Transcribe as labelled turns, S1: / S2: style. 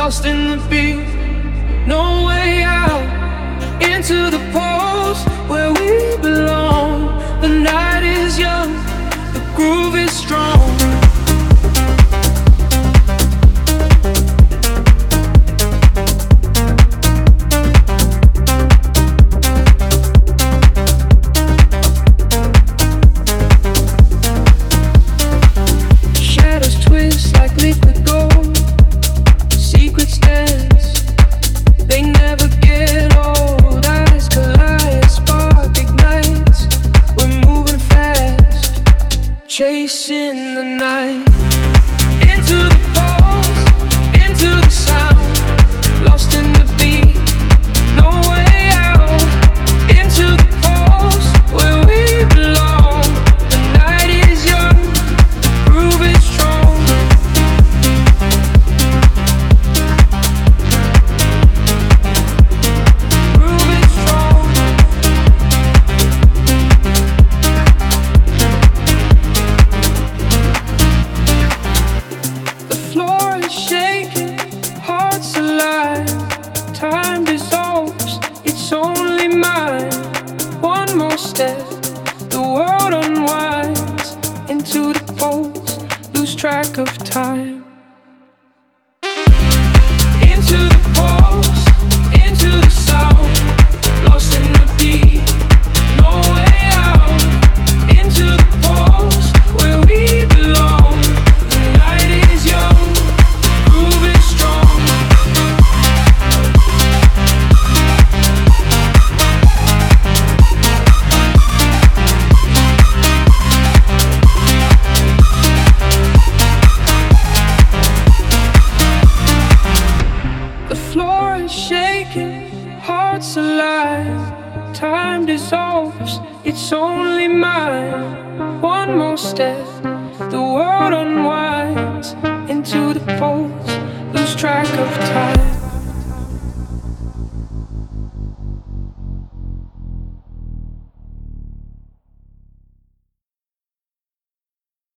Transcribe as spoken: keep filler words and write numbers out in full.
S1: lost in the beat, no way out. Into the post where we belong. The night is young, the groove is strong. Chasing the night, into the pulse, into the sound, lost in the beat, no way out. Into the pulse where we belong. The night is young, the groove is strong. Groove is strong. Time dissolves, it's only mine. One more step, the world unwinds. Into the pulse, lose track of time. Into the pulse, into the sound, lost in the beat, no way out. Into the pulse, where we belong. The night is young, groove is strong. Shaking, hearts alive. Time dissolves, it's only mine. One more step, the world unwinds. Into the pulse, lose track of time.